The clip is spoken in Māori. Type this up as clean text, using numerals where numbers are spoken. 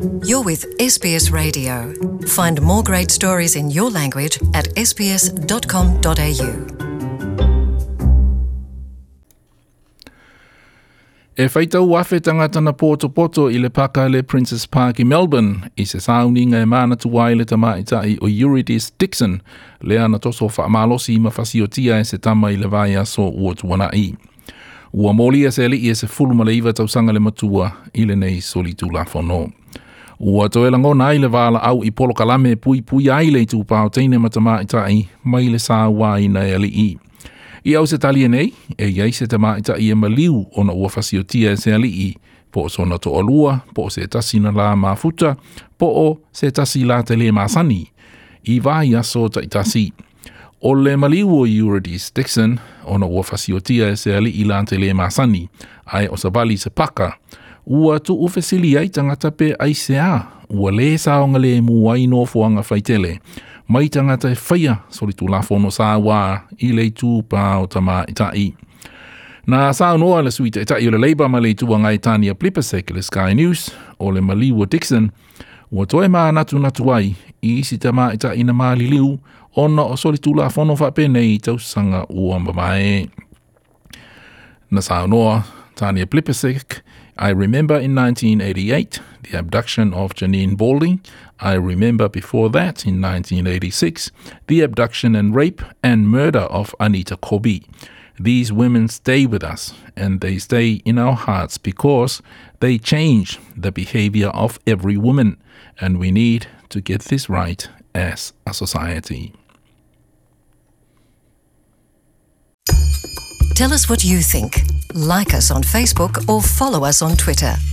You're with SBS Radio. Find more great stories in your language at sbs.com.au. E whaitau wafe tangata na poto I le paka le Princess Park I Melbourne I se sauninga e mana tuwai le tamaitai o Eurydice Dixon le ana toso whaamalosi mawhasiotia e se tama I le vai aso ua tuana I. Ua molia se li I se fuluma le iwa tausanga le matua I le nei soli tula whono. Ua toela ngona I le vala au I polo kalame pui ai le tupao teine matamaitai mai le saa wai na e li I. I au se talia nei, e iai se tamaita I e maliu o na ua whasiotia e se alii, po o sona to olua, po o se tasi na la mafuta, po o se tasi la te le masani. I vai aso ta itasi. O le maliu o Eurydice Dixon, o na ua whasiotia e se alii la te le masani, ai o sa bali se paka. Ua tu ufesili ai tangata pe ai se a, ua le saonga le muai no fuanga whaitele. Mai tangata e whaia soli tu lafono sa wā I le tū pā o tama itai. Nā sā noa le suita itai o le Labour ma le tua ngai Tania Plibersek le Sky News o le Maliwa Dixon ua toe mā natu ai I si tama itai na mā liliu ona o soli tu lafono whapene I tausanga ua mamae. Nā sā noa Tania Plibersek, I remember in 1988 the abduction of Janine Balding. I remember before that, in 1986, the abduction and rape and murder of Anita Kobi. These women stay with us, and they stay in our hearts because they change the behavior of every woman, and we need to get this right as a society. Tell us what you think. Like us on Facebook or follow us on Twitter.